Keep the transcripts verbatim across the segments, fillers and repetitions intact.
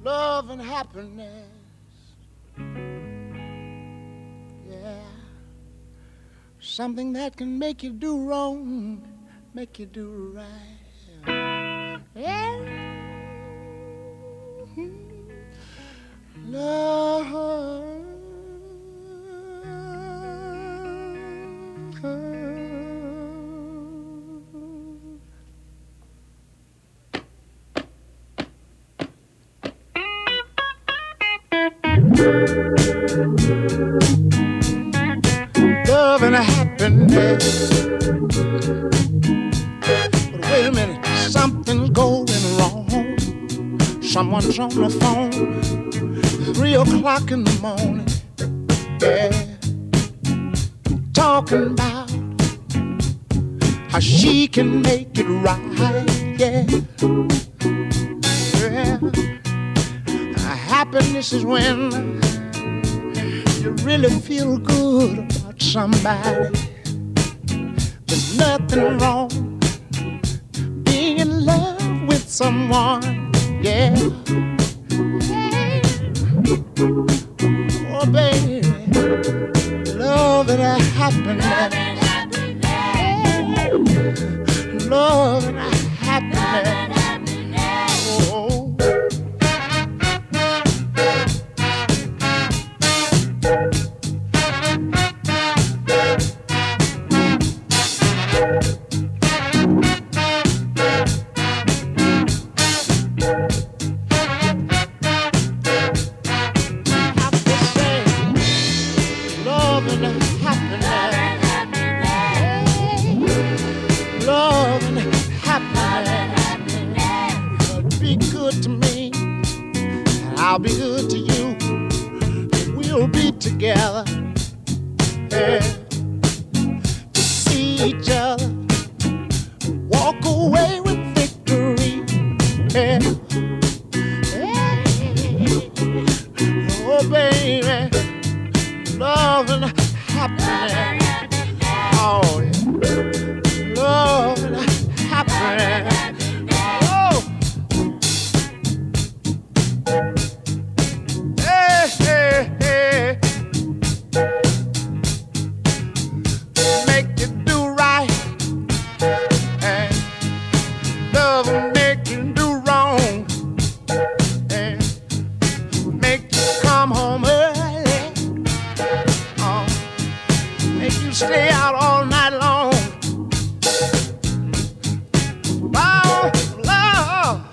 love and happiness. Yeah, something that can make you do wrong, make you do right. Yeah, love. Love and happiness. But wait a minute, something's going wrong. Someone's on the phone, three o'clock in the morning. Yeah, talking about how she can make it right. Yeah, yeah. Happiness is when you really feel good about somebody. There's nothing wrong being in love with someone. Yeah. Oh, baby, love and happiness. Love and happiness. Oh. I'll be good to you. We'll be together. Yeah. To see each other, walk away with victory. Yeah. Yeah. Oh, baby, love and happiness. Oh, yeah. Love and happiness. Stay out all night long. Oh, love.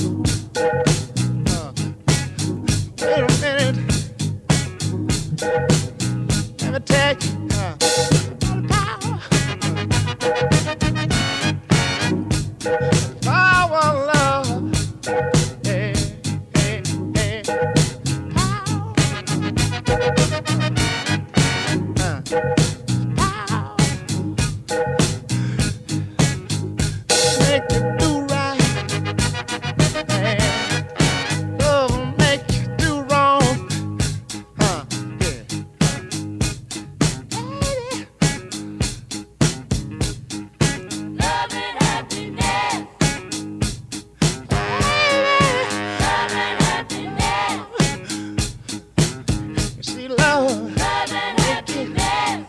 Uh, wait a minute. Let me tell you. Uh, power. Power, love. Hey, hey, hey. Power. Uh. Make you do right, and love will make you do wrong, huh? Yeah. Baby. Love and happiness. Baby. Love and happiness. You see, love. Love and happiness.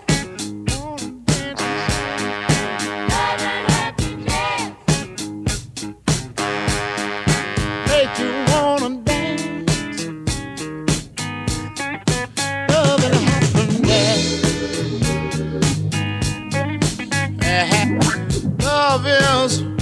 Make you wanna dance. Love and happiness. Uh-huh. Love is